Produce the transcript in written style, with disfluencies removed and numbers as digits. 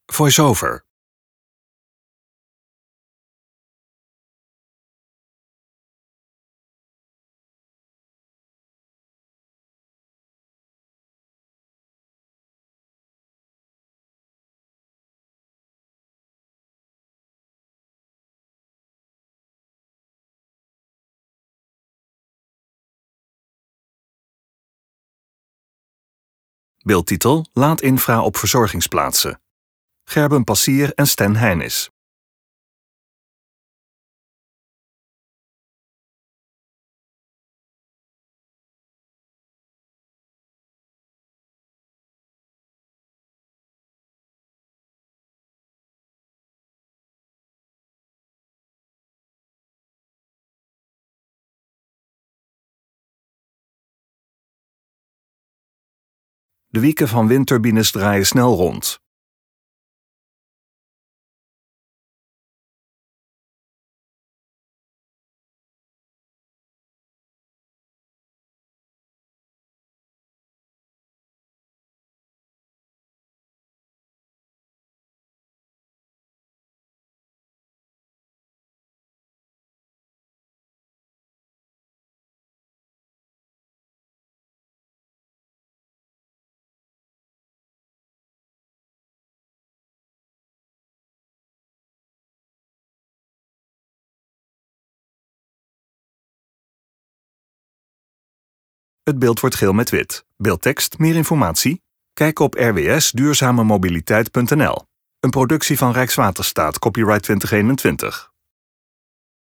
Voice-over. Beeldtitel: Laadinfra op verzorgingsplaatsen. Gerben Passier en Sten Heinis. De wieken van windturbines draaien snel rond. Het beeld wordt geel met wit. Beeldtekst: meer informatie? Kijk op rwsduurzamemobiliteit.nl. Een productie van Rijkswaterstaat, copyright 2021.